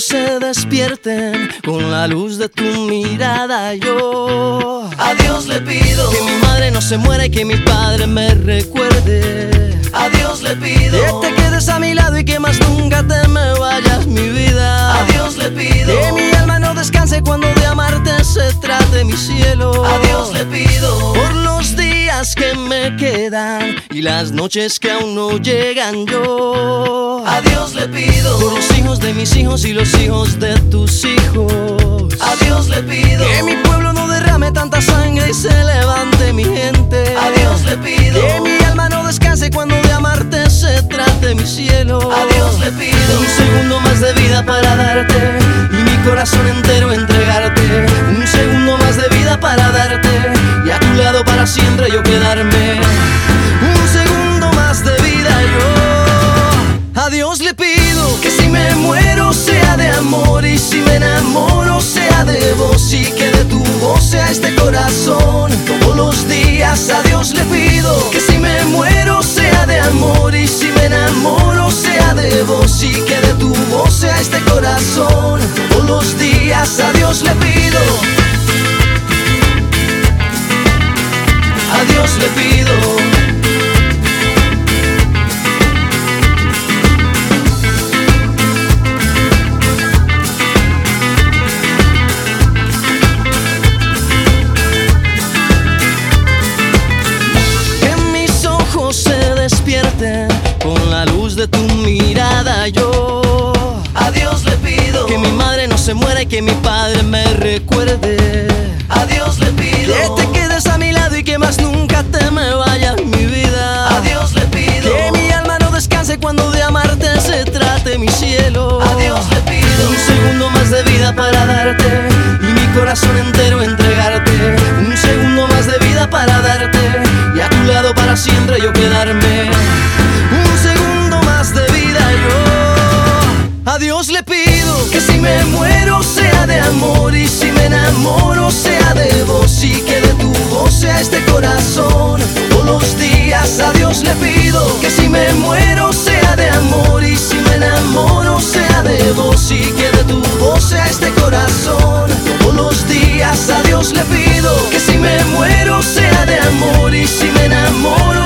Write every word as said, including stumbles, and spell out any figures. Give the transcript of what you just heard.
se despierten con la luz de tu mirada. Yo a Dios le pido que mi madre no se muera y que mi padre me recuerde. A Dios le pido que te quedes a mi lado y que más nunca te me vayas, mi vida. A Dios le pido que mi alma no descanse cuando de amarte se trate, mi cielo. A Dios le pido por los días que me quedan y las noches que aún no llegan. Yo a Dios le pido por los hijos de mis hijos y los hijos de tus hijos. A Dios le pido que mi pueblo no derrame tanta sangre y se levante mi gente. A Dios le pido que mi alma no descanse cuando de amarte se trate, mi cielo. A Dios le pido un segundo más de vida para darte y mi corazón entero entregarte. Un segundo más de vida para darte y a tu lado para siempre yo quedarme. Un segundo más de vida yo a Dios le pido que si me muero sea de amor y si me enamoro sea de vos y que de tu voz sea este corazón todos los días. A Dios le pido que si me muero sea de amor y si me enamoro sea de vos y que de tu voz sea este corazón todos los días. A Dios le pido, a Dios le pido. Con la luz de tu mirada yo a Dios le pido que mi madre no se muera y que mi padre me recuerde. A Dios le pido que te quedes a mi lado y que más nunca te me vayas, mi vida. A Dios le pido que mi alma no descanse cuando de amarte se trate, mi cielo. A Dios le pido un segundo más de vida para darte y mi corazón entero entregarte. Un segundo más de vida para darte y a tu lado para siempre yo quedarme. Un segundo más de vida yo a Dios le pido que si me muero sea de amor y si me enamoro sea de vos y que de tu voz sea este corazón todos los días. A Dios le pido que si me muero sea de amor y si me enamoro sea de vos y que de tu voz sea este corazón todos los días. A Dios le pido que si me muero sea de amor y si me enamoro